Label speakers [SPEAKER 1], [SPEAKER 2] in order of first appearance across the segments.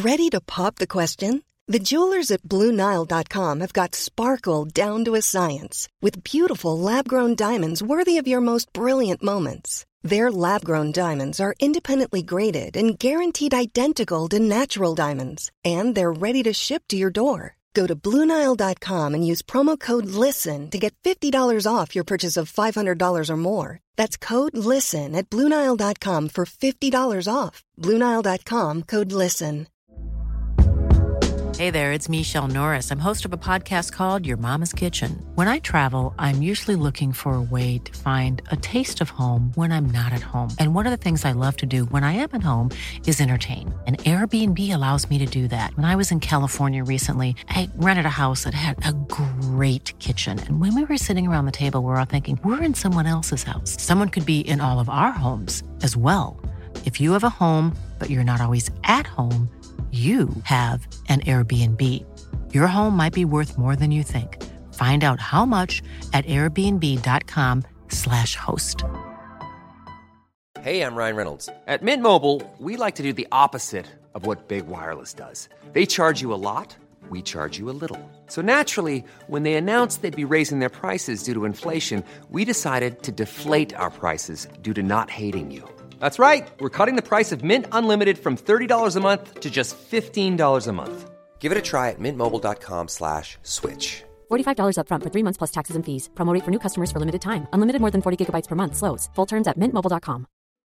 [SPEAKER 1] Ready to pop the question? The jewelers at BlueNile.com have got sparkle down to a science with beautiful lab-grown diamonds worthy of your most brilliant moments. Their lab-grown diamonds are independently graded and guaranteed identical to natural diamonds, and they're ready to ship to your door. Go to BlueNile.com and use promo code LISTEN to get $50 off your purchase of $500 or more. That's code LISTEN at BlueNile.com for $50 off. BlueNile.com, code LISTEN.
[SPEAKER 2] Hey there, it's Michelle Norris. I'm host of a podcast called Your Mama's Kitchen. When I travel, I'm usually looking for a way to find a taste of home when I'm not at home. And one of the things I love to do when I am at home is entertain. And Airbnb allows me to do that. When I was in California recently, I rented a house that had a great kitchen. And when we were sitting around the table, we were all thinking, we're in someone else's house. Someone could be in all of our homes as well. If you have a home, but you're not always at home, you have an Airbnb. Your home might be worth more than you think. Find out how much at airbnb.com/host.
[SPEAKER 3] Hey, I'm Ryan Reynolds. At Mint Mobile, we like to do the opposite of what Big Wireless does. They charge you a lot, we charge you a little. So naturally, when they announced they'd be raising their prices due to inflation, we decided to deflate our prices due to not hating you. That's right. We're cutting the price of Mint Unlimited from $30 a month to just $15 a month. Give it a try at mintmobile.com/switch.
[SPEAKER 4] $45 up front for 3 months plus taxes and fees. Promo rate for new customers for limited time. Unlimited more than 40 gigabytes per month. Slows full terms at mintmobile.com.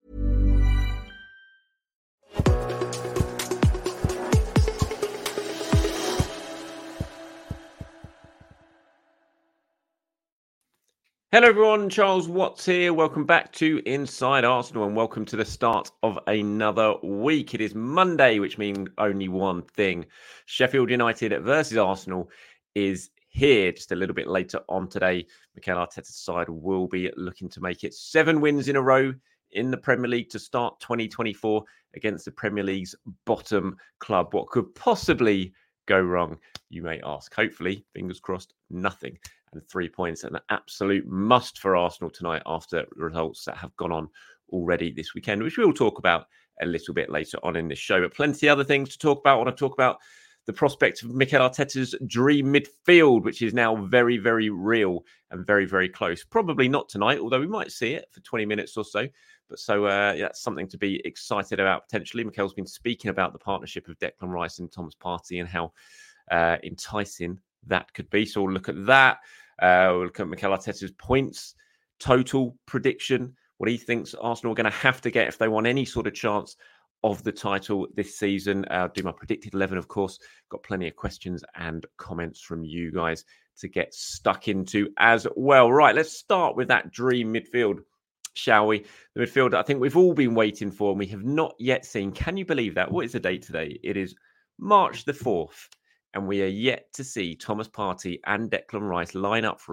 [SPEAKER 5] Hello everyone, Charles Watts here. Welcome back to Inside Arsenal and welcome to the start of another week. It is Monday, which means only one thing. Sheffield United versus Arsenal is here just a little bit later on today. Mikel Arteta's side will be looking to make it 7 wins in a row in the Premier League to start 2024 against the Premier League's bottom club. What could possibly go wrong, you may ask? Hopefully, fingers crossed, nothing. And 3 points, an absolute must for Arsenal tonight after results that have gone on already this weekend, which we'll talk about a little bit later on in this show. But plenty of other things to talk about. I want to talk about the prospect of Mikel Arteta's dream midfield, which is now very, very real and very, very close. Probably not tonight, although we might see it for 20 minutes or so. But that's something to be excited about potentially. Mikel's been speaking about the partnership of Declan Rice and Thomas Partey and how enticing that could be. So we'll look at that. We'll look at Mikel Arteta's points total prediction, what he thinks Arsenal are going to have to get if they want any sort of chance of the title this season. I'll do my predicted 11, of course. Got plenty of questions and comments from you guys to get stuck into as well. Right, let's start with that dream midfield, shall we? The midfield that I think we've all been waiting for and we have not yet seen. Can you believe that? What is the date today? It is March the 4th. And we are yet to see Thomas Partey and Declan Rice line up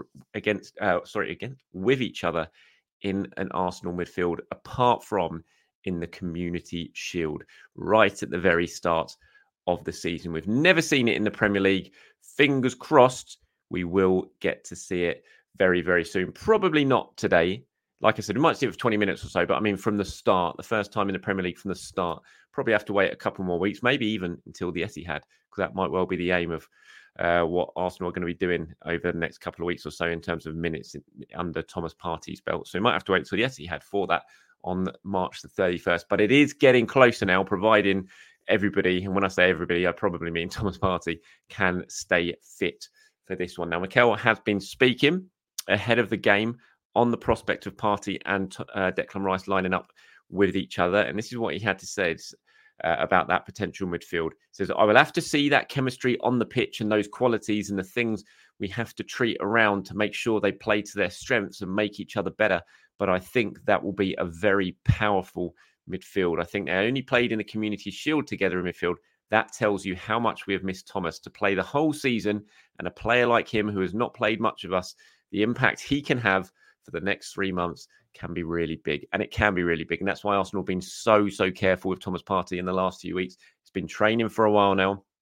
[SPEAKER 5] with each other in an Arsenal midfield, apart from in the Community Shield, right at the very start of the season. We've never seen it in the Premier League. Fingers crossed, we will get to see it very, very soon. Probably not today. Like I said, we might see it for 20 minutes or so, but I mean, from the start, the first time in the Premier League from the start, probably have to wait a couple more weeks, maybe even until the Etihad, because that might well be the aim of what Arsenal are going to be doing over the next couple of weeks or so in terms of minutes under Thomas Partey's belt. So we might have to wait until the Etihad for that on March the 31st. But it is getting closer now, providing everybody, and when I say everybody, I probably mean Thomas Partey, can stay fit for this one. Now, Mikel has been speaking ahead of the game on the prospect of Partey and Declan Rice lining up with each other. And this is what he had to say about that potential midfield. He says, I will have to see that chemistry on the pitch and those qualities and the things we have to treat around to make sure they play to their strengths and make each other better. But I think that will be a very powerful midfield. I think they only played in the Community Shield together in midfield. That tells you how much we have missed Thomas to play the whole season, and a player like him who has not played much of us, the impact he can have for the next 3 months can be really big, and it can be really big. And that's why Arsenal have been so careful with Thomas Partey in the last few weeks. He's been training for a while now.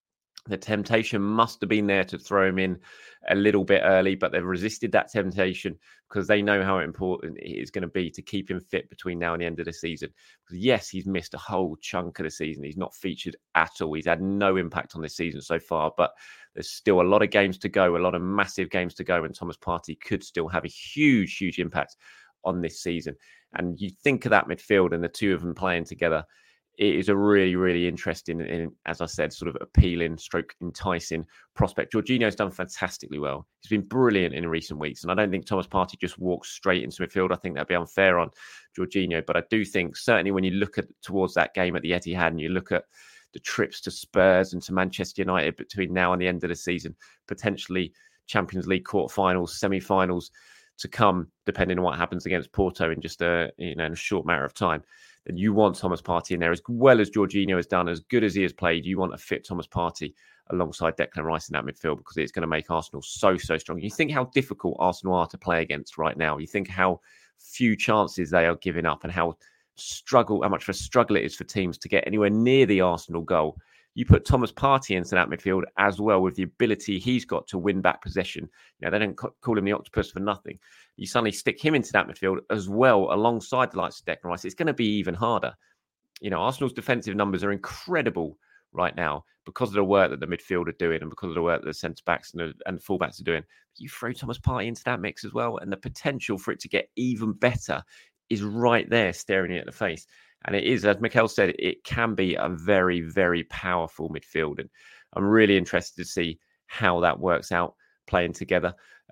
[SPEAKER 5] The temptation must have been there to throw him in a little bit early, but they've resisted that temptation because they know how important it is going to be to keep him fit between now and the end of the season. Because yes, he's missed a whole chunk of the season. He's not featured at all. He's had no impact on this season so far, but there's still a lot of games to go, a lot of massive games to go, and Thomas Partey could still have a huge, huge impact on this season. And you think of that midfield and the two of them playing together, it is a really, really interesting and, as I said, sort of appealing, enticing prospect. Jorginho's done fantastically well. He's been brilliant in recent weeks. And I don't think Thomas Partey just walks straight into midfield. I think that'd be unfair on Jorginho. But I do think, certainly when you look towards that game at the Etihad and you look at the trips to Spurs and to Manchester United between now and the end of the season, potentially Champions League quarterfinals, semi-finals to come, depending on what happens against Porto in just in a short matter of time, then you want Thomas Partey in there as well as Jorginho has done, as good as he has played. You want a fit Thomas Partey alongside Declan Rice in that midfield because it's going to make Arsenal so strong. You think how difficult Arsenal are to play against right now. You think how few chances they are giving up and how much of a struggle it is for teams to get anywhere near the Arsenal goal. You put Thomas Partey into that midfield as well with the ability he's got to win back possession. They don't call him the octopus for nothing. You suddenly stick him into that midfield as well alongside the likes of Declan Rice. It's going to be even harder. Arsenal's defensive numbers are incredible right now because of the work that the midfield are doing and because of the work that the centre-backs and the full-backs are doing. You throw Thomas Partey into that mix as well, and the potential for it to get even better is right there staring you at the face. And it is, as Mikel said, it can be a very, very powerful midfield. And I'm really interested to see how that works out playing together.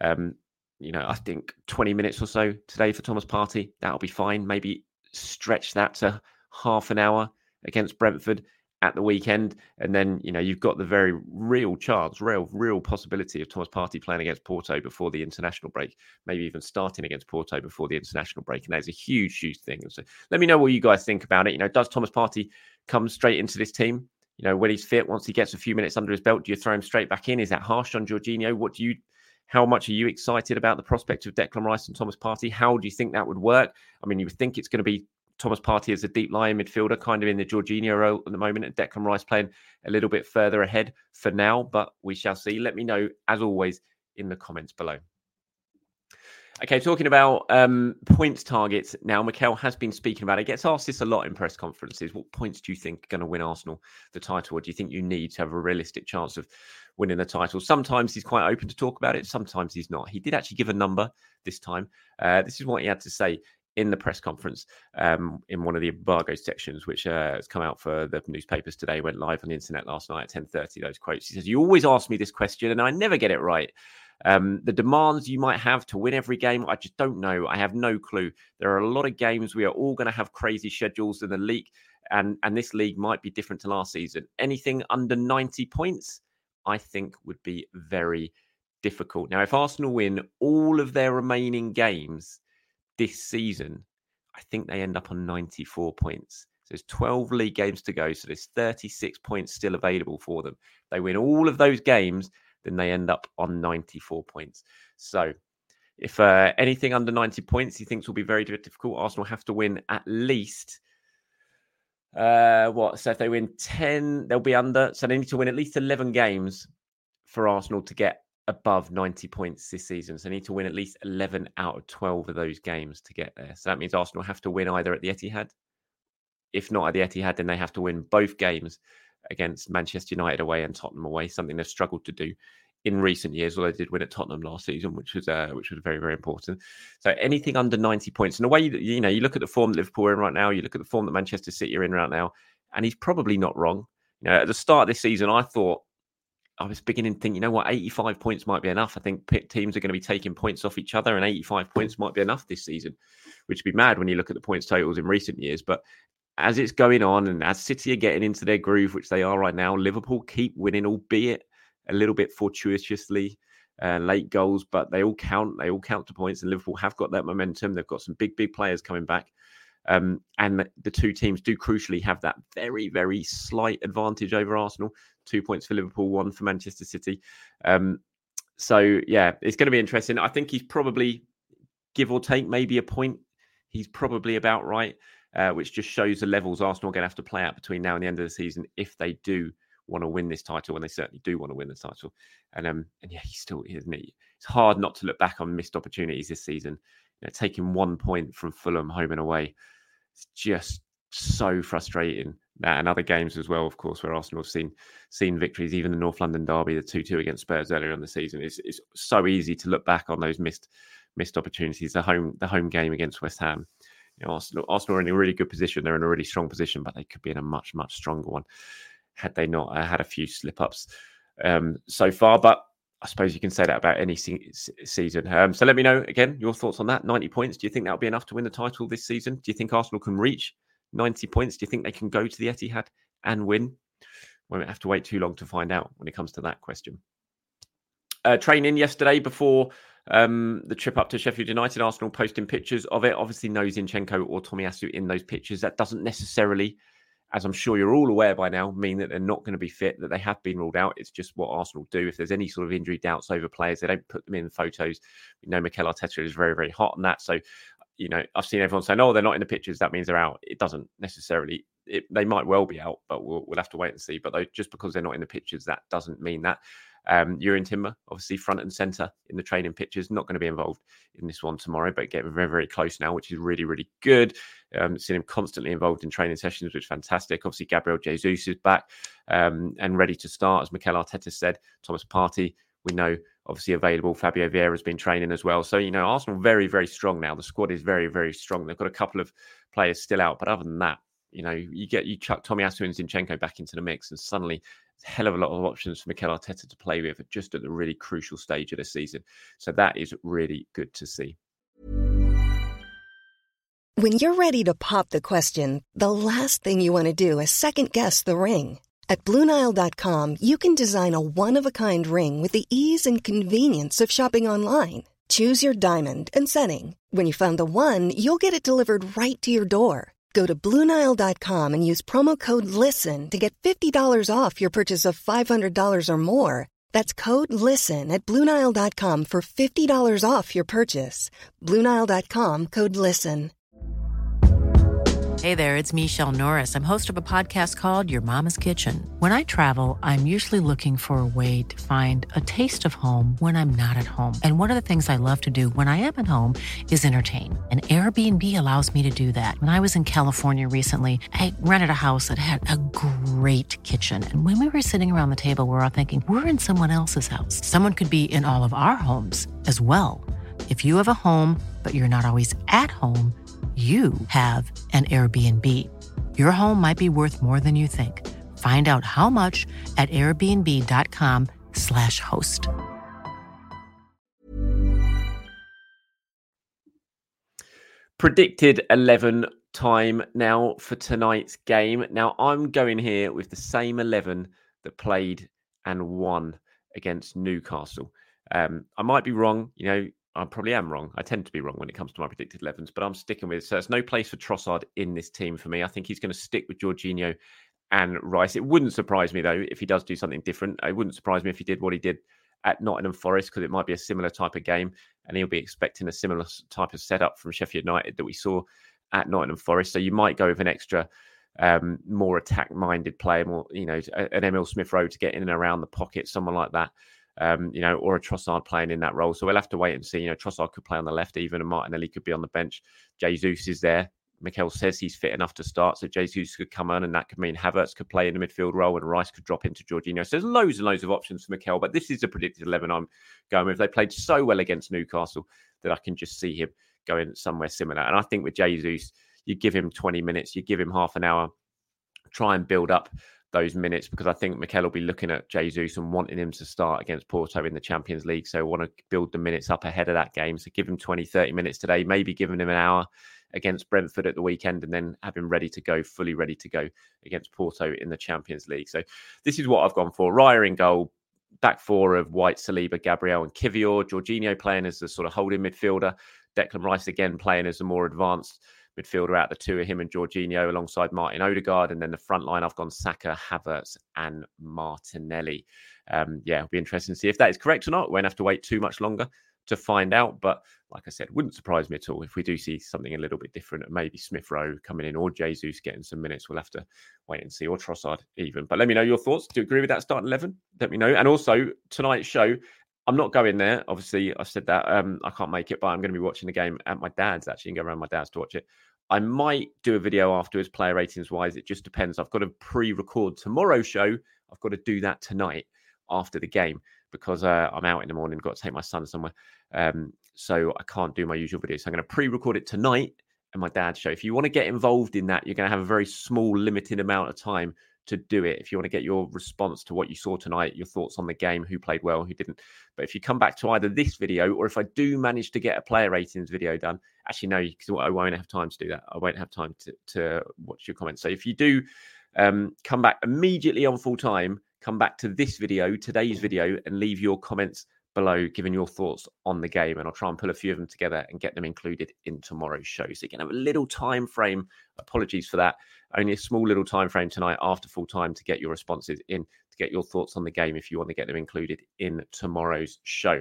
[SPEAKER 5] I think 20 minutes or so today for Thomas Partey, that'll be fine. Maybe stretch that to half an hour against Brentford at the weekend. And then, you've got the very real chance, real possibility of Thomas Partey playing against Porto before the international break, maybe even starting against Porto before the international break. And that's a huge, huge thing. So let me know what you guys think about it. Does Thomas Partey come straight into this team? When he's fit, once he gets a few minutes under his belt, do you throw him straight back in? Is that harsh on Jorginho? How much are you excited about the prospect of Declan Rice and Thomas Partey? How do you think that would work? I mean, you would think it's going to be Thomas Partey as a deep lying midfielder, kind of in the Jorginho role at the moment, and Declan Rice playing a little bit further ahead for now, but we shall see. Let me know, as always, in the comments below. Okay, talking about points targets now, Mikel has been speaking about it. He gets asked this a lot in press conferences. What points do you think are going to win Arsenal the title? What do you think you need to have a realistic chance of winning the title? Sometimes he's quite open to talk about it. Sometimes he's not. He did actually give a number this time. This is what he had to say in the press conference in one of the embargo sections, which has come out for the newspapers today, went live on the internet last night at 10:30, those quotes. He says, "You always ask me this question and I never get it right. The demands you might have to win every game, I just don't know. I have no clue. There are a lot of games. We are all going to have crazy schedules in the league, and this league might be different to last season. Anything under 90 points, I think, would be very difficult." Now, if Arsenal win all of their remaining games this season, I think they end up on 94 points. So there's 12 league games to go. So there's 36 points still available for them. If they win all of those games, then they end up on 94 points. So if anything under 90 points he thinks will be very difficult, Arsenal have to win at least, So if they win 10, they'll be under. So they need to win at least 11 games for Arsenal to get above 90 points this season. So they need to win at least 11 out of 12 of those games to get there. So that means Arsenal have to win either at the Etihad. If not at the Etihad, then they have to win both games against Manchester United away and Tottenham away, something they've struggled to do in recent years, although they did win at Tottenham last season, which was very, very important. So anything under 90 points. And the way, you look at the form that Liverpool are in right now, you look at the form that Manchester City are in right now, and he's probably not wrong. At the start of this season, I was beginning to think, 85 points might be enough. I think teams are going to be taking points off each other, and 85 points might be enough this season, which would be mad when you look at the points totals in recent years. But as it's going on, and as City are getting into their groove, which they are right now, Liverpool keep winning, albeit a little bit fortuitously, late goals, but they all count. They all count to points, and Liverpool have got that momentum. They've got some big players coming back. And the two teams do crucially have that very, very slight advantage over Arsenal. 2 points for Liverpool, 1 for Manchester City. So, yeah, it's going to be interesting. I think he's probably, give or take, maybe a point. He's probably about right, which just shows the levels Arsenal are going to have to play out between now and the end of the season if they do want to win this title, and they certainly do want to win the title. And yeah, he still isn't he? It's hard not to look back on missed opportunities this season. Taking 1 point from Fulham home and away, it's just so frustrating. That and other games as well, of course, where Arsenal have seen victories, even the North London derby, the 2-2 against Spurs earlier in the season. It's so easy to look back on those missed opportunities. The home game against West Ham. Arsenal are in a really good position. They're in a really strong position, but they could be in a much, much stronger one had they not had a few slip-ups so far. But I suppose you can say that about any season. So let me know, again, your thoughts on that. 90 points. Do you think that'll be enough to win the title this season? Do you think Arsenal can reach 90 points? Do you think they can go to the Etihad and win? We won't have to wait too long to find out when it comes to that question. Training yesterday before the trip up to Sheffield United, Arsenal posting pictures of it. Obviously, no Zinchenko or Tomiyasu in those pictures. That doesn't necessarily, as I'm sure you're all aware by now, mean that they're not going to be fit, that they have been ruled out. It's just what Arsenal do. If there's any sort of injury doubts over players, they don't put them in the photos. We know Mikel Arteta is very, very hot on that. So, I've seen everyone saying, "Oh, they're not in the pictures. That means they're out." It doesn't necessarily. They might well be out, but we'll have to wait and see. But just because they're not in the pictures, that doesn't mean that. Jurrien Timber, obviously front and centre in the training pictures, not going to be involved in this one tomorrow, but getting very, very close now, which is really, really good. Seeing him constantly involved in training sessions, which is fantastic. Obviously, Gabriel Jesus is back and ready to start, as Mikel Arteta said. Thomas Partey, we know, obviously available. Fabio Vieira has been training as well. So, Arsenal very, very strong now. The squad is very, very strong. They've got a couple of players still out, but other than that, you chuck Tomiyasu and Zinchenko back into the mix, and suddenly a hell of a lot of options for Mikel Arteta to play with just at the really crucial stage of the season. So that is really good to see.
[SPEAKER 1] When you're ready to pop the question, the last thing you want to do is second-guess the ring. At BlueNile.com, you can design a one-of-a-kind ring with the ease and convenience of shopping online. Choose your diamond and setting. When you find the one, you'll get it delivered right to your door. Go to BlueNile.com and use promo code LISTEN to get $50 off your purchase of $500 or more. That's code LISTEN at BlueNile.com for $50 off your purchase. BlueNile.com, code LISTEN.
[SPEAKER 2] Hey there, it's Michelle Norris. I'm host of a podcast called Your Mama's Kitchen. When I travel, I'm usually looking for a way to find a taste of home when I'm not at home. And one of the things I love to do when I am at home is entertain. And Airbnb allows me to do that. When I was in California recently, I rented a house that had a great kitchen. And when we were sitting around the table, we were all thinking, we're in someone else's house. Someone could be in all of our homes as well. If you have a home, but you're not always at home, you have an Airbnb. Your home might be worth more than you think. Find out how much at airbnb.com/host.
[SPEAKER 5] Predicted 11 time now for tonight's game. Now, I'm going here with the same 11 that played and won against Newcastle. I might be wrong, I probably am wrong. I tend to be wrong when it comes to my predicted 11s, but I'm sticking with it. So there's no place for Trossard in this team for me. I think he's going to stick with Jorginho and Rice. It wouldn't surprise me, though, if he does do something different. It wouldn't surprise me if he did what he did at Nottingham Forest, because it might be a similar type of game, and he'll be expecting a similar type of setup from Sheffield United that we saw at Nottingham Forest. So you might go with an extra, more attack-minded player, more, an Emil Smith-Rowe to get in and around the pocket, someone like that. Or a Trossard playing in that role. So we'll have to wait and see. Trossard could play on the left even, and Martinelli could be on the bench. Jesus is there. Mikel says he's fit enough to start, so Jesus could come on, and that could mean Havertz could play in the midfield role, and Rice could drop into Jorginho. So there's loads and loads of options for Mikel, but this is a predicted 11 I'm going with. They played so well against Newcastle that I can just see him going somewhere similar. And I think with Jesus, you give him 20 minutes, you give him half an hour, try and build up those minutes, because I think Mikel will be looking at Jesus and wanting him to start against Porto in the Champions League. So want to build the minutes up ahead of that game. So give him 20, 30 minutes today, maybe giving him an hour against Brentford at the weekend, and then have him ready to go, fully ready to go against Porto in the Champions League. So this is what I've gone for. Raya in goal, back four of White, Saliba, Gabriel and Kivior. Jorginho playing as the sort of holding midfielder. Declan Rice again playing as a more advanced midfielder out the two of him and Jorginho alongside Martin Odegaard. And then the front line, I've gone Saka, Havertz and Martinelli. It'll be interesting to see if that is correct or not. We won't have to wait too much longer. to find out. But like I said, wouldn't surprise me at all if we do see something a little bit different, and maybe Smith Rowe coming in or Jesus getting some minutes. We'll have to wait and see, or Trossard even. But let me know your thoughts. Do you agree with that starting 11? Let me know. And also, tonight's show, I'm not going there. Obviously, I've said that. I can't make it, but I'm going to be watching the game at my dad's, actually, and go around my dad's to watch it. I might do a video afterwards, player ratings wise. It just depends. I've got to pre-record tomorrow's show. I've got to do that tonight after the game because I'm out in the morning. Got to take my son somewhere. So I can't do my usual video. So I'm going to pre-record it tonight and my dad's show. If you want to get involved in that, you're going to have a very small, limited amount of time to do it. If you want to get your response to what you saw tonight, your thoughts on the game, who played well, who didn't. But if you come back to either this video or if I do manage to get a player ratings video done, actually, no, because I won't have time to do that. I won't have time to watch your comments. So if you do come back immediately on full time, come back to this video, today's video, and leave your comments below, giving your thoughts on the game. And I'll try and pull a few of them together and get them included in tomorrow's show. So you can have a little time frame. Apologies for that. Only a small little time frame tonight after full time to get your responses in, to get your thoughts on the game if you want to get them included in tomorrow's show.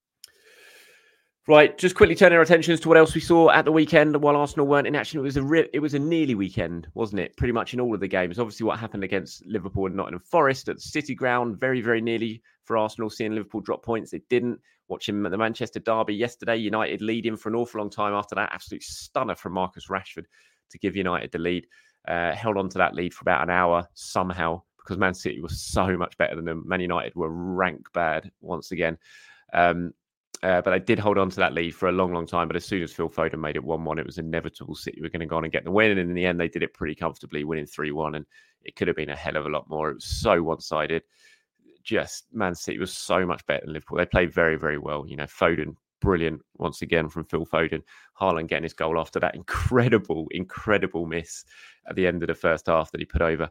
[SPEAKER 5] Right, just quickly turning our attentions to what else we saw at the weekend while Arsenal weren't in action. It was a nearly weekend, wasn't it? Pretty much in all of the games. Obviously, what happened against Liverpool and Nottingham Forest at the City Ground, very, very nearly for Arsenal, seeing Liverpool drop points. They didn't. Watching the Manchester derby yesterday, United leading for an awful long time after that. Absolute stunner from Marcus Rashford to give United the lead. Held on to that lead for about an hour somehow because Man City was so much better than them. Man United were rank bad once again. But they did hold on to that lead for a long, long time. But as soon as Phil Foden made it 1-1, it was inevitable City were going to go on and get the win. And in the end, they did it pretty comfortably, winning 3-1. And it could have been a hell of a lot more. It was so one-sided. Just Man City was so much better than Liverpool. They played very, very well. You know, Foden, brilliant once again from Phil Foden. Haaland getting his goal after that incredible miss at the end of the first half that he put over.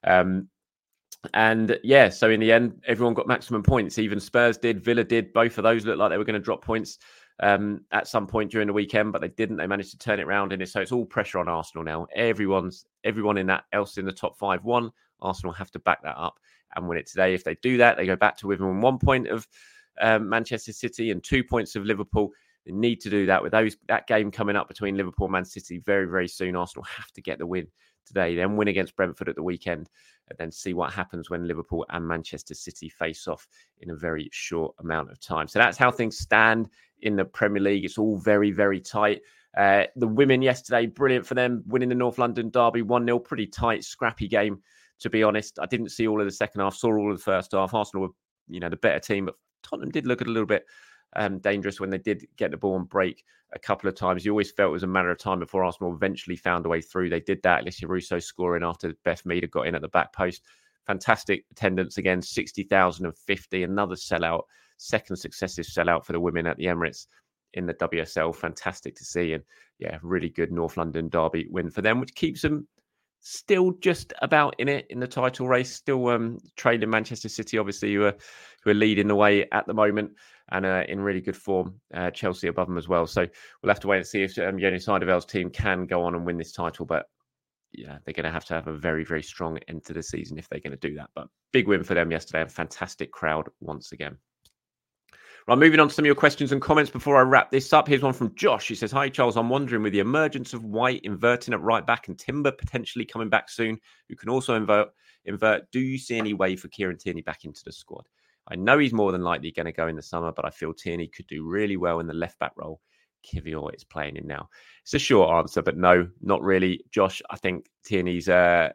[SPEAKER 5] And yeah, so in the end, everyone got maximum points. Even Spurs did, Villa did. Both of those looked like they were going to drop points at some point during the weekend, but they didn't. They managed to turn it around, and so it's all pressure on Arsenal now. Everyone in that else in the top 5 won. Arsenal have to back that up and win it today. If they do that, they go back to within 1 point of Manchester City and 2 points of Liverpool. They need to do that with that game coming up between Liverpool and Man City very, very soon. Arsenal have to get the win today, then win against Brentford at the weekend, and then see what happens when Liverpool and Manchester City face off in a very short amount of time. So that's how things stand in the Premier League. It's all very, very tight. The women yesterday, brilliant for them, winning the North London derby 1-0. Pretty tight, scrappy game, to be honest. I didn't see all of the second half, saw all of the first half. Arsenal were, the better team, but Tottenham did look a little bit dangerous when they did get the ball and break a couple of times. You always felt it was a matter of time before Arsenal eventually found a way through. They did that. Alicia Russo scoring after Beth Mead got in at the back post. Fantastic attendance again, 60,050, another sellout, second successive sellout for the women at the Emirates in the WSL. Fantastic to see. And yeah, really good North London derby win for them, which keeps them still just about in it in the title race, still trailing Manchester City, obviously, who are leading the way at the moment and in really good form. Chelsea above them as well. So we'll have to wait and see if Jenny Seidevel's team can go on and win this title. But yeah, they're going to have a very, very strong end to the season if they're going to do that. But big win for them yesterday. A fantastic crowd once again. Right, moving on to some of your questions and comments before I wrap this up. Here's one from Josh. He says, "Hi, Charles. I'm wondering, with the emergence of White inverting at right back and Timber potentially coming back soon, who can also invert, do you see any way for Kieran Tierney back into the squad? I know he's more than likely going to go in the summer, but I feel Tierney could do really well in the left-back role Kivior is playing in now." It's a short answer, but no, not really. Josh, I think Tierney's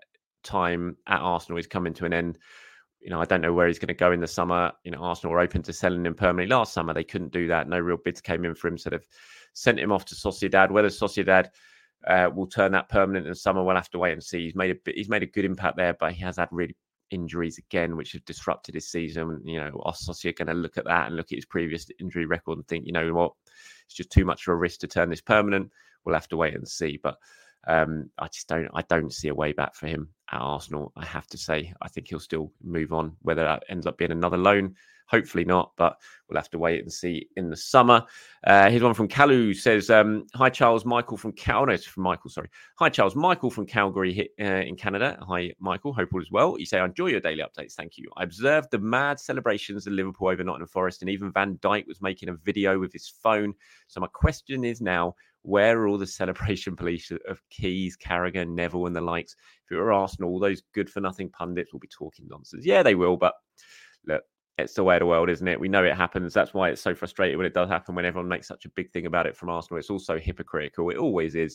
[SPEAKER 5] time at Arsenal is coming to an end. I don't know where he's going to go in the summer. Arsenal were open to selling him permanently last summer. They couldn't do that. No real bids came in for him, so they've sent him off to Sociedad. Whether Sociedad will turn that permanent in the summer, we'll have to wait and see. He's made a good impact there, but he has had really injuries again, which have disrupted his season. Sociedad are going to look at that and look at his previous injury record and think, you know what, it's just too much of a risk to turn this permanent. We'll have to wait and see. But I don't see a way back for him at Arsenal, I have to say. I think he'll still move on. Whether that ends up being another loan, hopefully not, but we'll have to wait and see in the summer. Here's one from Kalu, says, hi, Charles, Michael from Hi, Charles, Michael from Calgary in Canada. Hi, Michael, hope all is well. You say, I enjoy your daily updates. Thank you. I observed the mad celebrations of Liverpool over Nottingham Forest, and even Van Dijk was making a video with his phone. So my question is now, where are all the celebration police of Keys, Carragher, Neville and the likes? If it were Arsenal, all those good-for-nothing pundits will be talking nonsense. Yeah, they will, but look, it's the way of the world, isn't it? We know it happens. That's why it's so frustrating when it does happen, when everyone makes such a big thing about it from Arsenal. It's also hypocritical. It always is.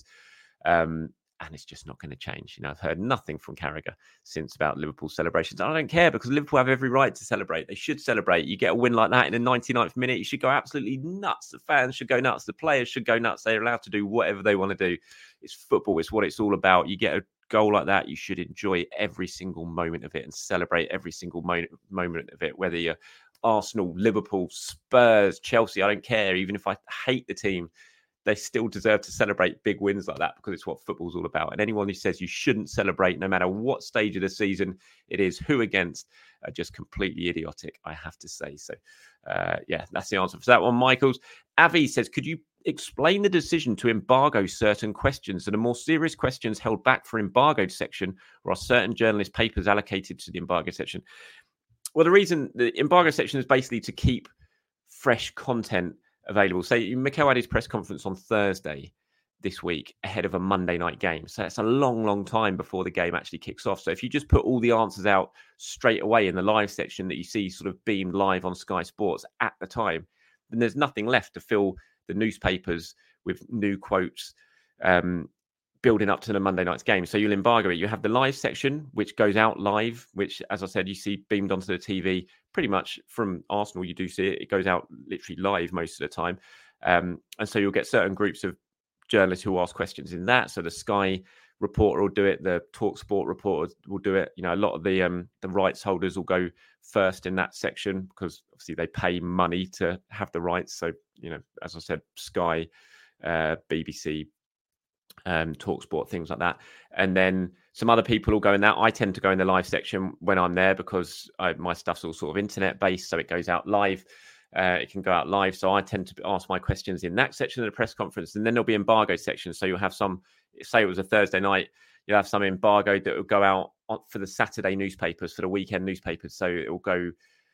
[SPEAKER 5] And it's just not going to change. I've heard nothing from Carragher since about Liverpool celebrations. I don't care, because Liverpool have every right to celebrate. They should celebrate. You get a win like that in the 99th minute, you should go absolutely nuts. The fans should go nuts. The players should go nuts. They're allowed to do whatever they want to do. It's football. It's what it's all about. You get a goal like that, you should enjoy every single moment of it and celebrate every single moment of it, whether you're Arsenal, Liverpool, Spurs, Chelsea, I don't care. Even if I hate the team, they still deserve to celebrate big wins like that, because it's what football's all about. And anyone who says you shouldn't celebrate, no matter what stage of the season it is, who against, are just completely idiotic, I have to say. So, that's the answer for that one. Michaels. Avi says, could you explain the decision to embargo certain questions? Are the more serious questions held back for embargoed section, or are certain journalist papers allocated to the embargo section? Well, the reason the embargo section is basically to keep fresh content available. Say Mikel had his press conference on Thursday this week ahead of a Monday night game. So it's a long, long time before the game actually kicks off. So if you just put all the answers out straight away in the live section that you see sort of beamed live on Sky Sports at the time, then there's nothing left to fill the newspapers with new quotes building up to the Monday night's game. So you'll embargo it. You have the live section, which goes out live, which, as I said, you see beamed onto the TV pretty much from Arsenal. You do see it. It goes out literally live most of the time. And so you'll get certain groups of journalists who ask questions in that. So the Sky reporter will do it. The TalkSport reporter will do it. A lot of the rights holders will go first in that section, because obviously they pay money to have the rights. So, as I said, Sky, BBC, TalkSport, things like that. And then some other people will go in that. I tend to go in the live section when I'm there, because my stuff's all sort of internet based, so it goes out live. It can go out live. So I tend to ask my questions in that section of the press conference. And then there'll be embargo sections. So you'll have some, say it was a Thursday night, you'll have some embargoed that will go out for the Saturday newspapers, for the weekend newspapers. So it will go,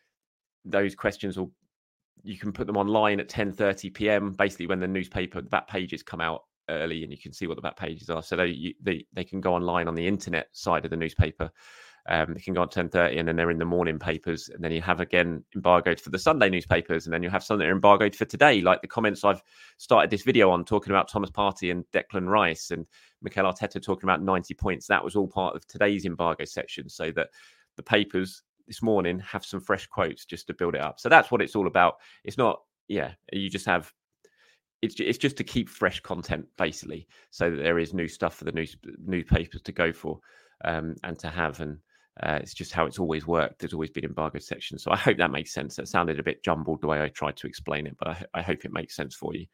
[SPEAKER 5] those questions you can put them online at 10:30 p.m, basically when the newspaper back pages come out early, and you can see what the back pages are. So they can go online on the internet side of the newspaper. They can go on 10:30, and then they're in the morning papers. And then you have, again, embargoed for the Sunday newspapers. And then you have some that are embargoed for today, like the comments I've started this video on, talking about Thomas Partey and Declan Rice and Mikel Arteta talking about 90 points. That was all part of today's embargo section, so that the papers this morning have some fresh quotes just to build it up. So that's what it's all about. It's not, you just have, it's just to keep fresh content, basically, so that there is new stuff for the newspapers to go for and to have. And it's just how it's always worked. There's always been embargoed sections. So I hope that makes sense. That sounded a bit jumbled the way I tried to explain it, but I hope it makes sense for you.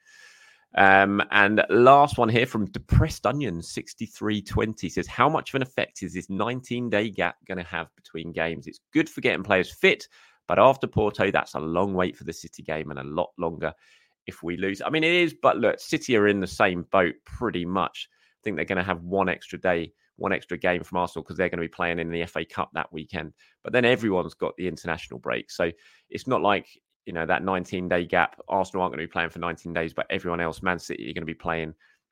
[SPEAKER 5] And last one here from Depressed Onion 6320 says, how much of an effect is this 19-day gap going to have between games? It's good for getting players fit, but after Porto, that's a long wait for the City game, and a lot longer if we lose. I mean, it is, but look, City are in the same boat pretty much. I think they're going to have one extra game from Arsenal, because they're going to be playing in the FA Cup that weekend. But then everyone's got the international break. So it's not like, that 19-day gap. Arsenal aren't going to be playing for 19 days, but everyone else, Man City, are going to be playing,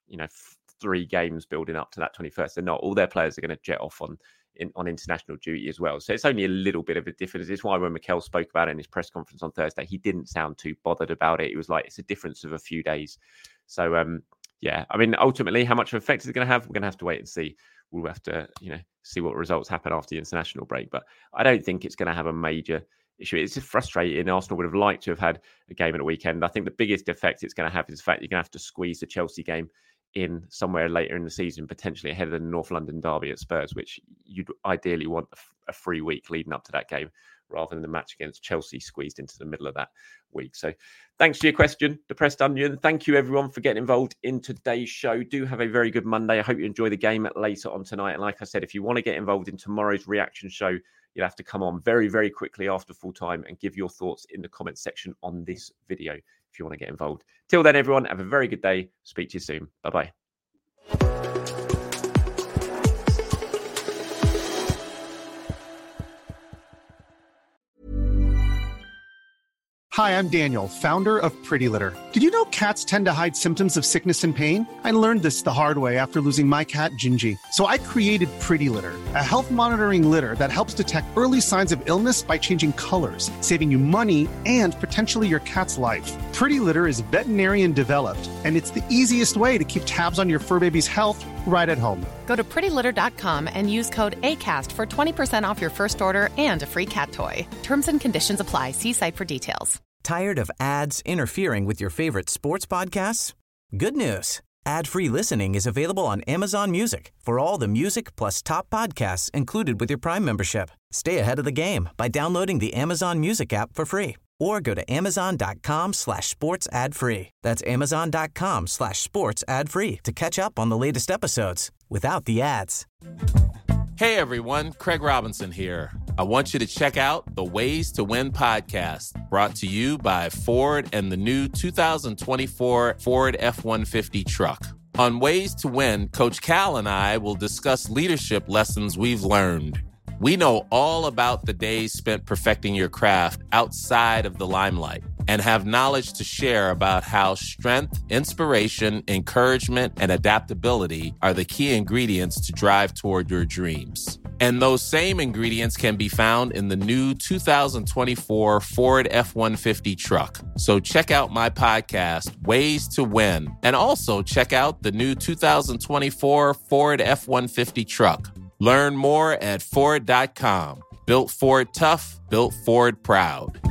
[SPEAKER 5] 3 games building up to that 21st. They're not. All their players are going to jet off on international duty as well. So it's only a little bit of a difference. It's why when Mikel spoke about it in his press conference on Thursday, he didn't sound too bothered about it. He was like, it's a difference of a few days. So, I mean, ultimately, how much of an effect is it going to have? We're going to have to wait and see. We'll have to, see what results happen after the international break. But I don't think it's going to have a major issue. It's just frustrating. Arsenal would have liked to have had a game at the weekend. I think the biggest effect it's going to have is the fact you're going to have to squeeze the Chelsea game in somewhere later in the season, potentially ahead of the North London derby at Spurs, which you'd ideally want a free week leading up to that game, rather than the match against Chelsea squeezed into the middle of that week. So thanks for your question, Depressed Onion. Thank you, everyone, for getting involved in today's show. Do have a very good Monday. I hope you enjoy the game later on tonight. And like I said, if you want to get involved in tomorrow's reaction show, you'll have to come on very, very quickly after full time and give your thoughts in the comments section on this video if you want to get involved. Till then, everyone, have a very good day. Speak to you soon. Bye-bye.
[SPEAKER 6] Hi, I'm Daniel, founder of Pretty Litter. Did you know cats tend to hide symptoms of sickness and pain? I learned this the hard way after losing my cat, Gingy. So I created Pretty Litter, a health monitoring litter that helps detect early signs of illness by changing colors, saving you money and potentially your cat's life. Pretty Litter is veterinarian developed, and it's the easiest way to keep tabs on your fur baby's health right at home.
[SPEAKER 7] Go to prettylitter.com and use code ACAST for 20% off your first order and a free cat toy. Terms and conditions apply. See site for details.
[SPEAKER 8] Tired of ads interfering with your favorite sports podcasts? Good news. Ad-free listening is available on Amazon Music for all the music plus top podcasts included with your Prime membership. Stay ahead of the game by downloading the Amazon Music app for free or go to amazon.com/sports ad free. That's amazon.com/sports ad free to catch up on the latest episodes without the ads.
[SPEAKER 9] Hey everyone, Craig Robinson here. I want you to check out the Ways to Win podcast, brought to you by Ford and the new 2024 Ford F-150 truck. On Ways to Win, Coach Cal and I will discuss leadership lessons we've learned. We know all about the days spent perfecting your craft outside of the limelight and have knowledge to share about how strength, inspiration, encouragement, and adaptability are the key ingredients to drive toward your dreams. And those same ingredients can be found in the new 2024 Ford F-150 truck. So check out my podcast, Ways to Win, and also check out the new 2024 Ford F-150 truck. Learn more at Ford.com. Built Ford tough, built Ford proud.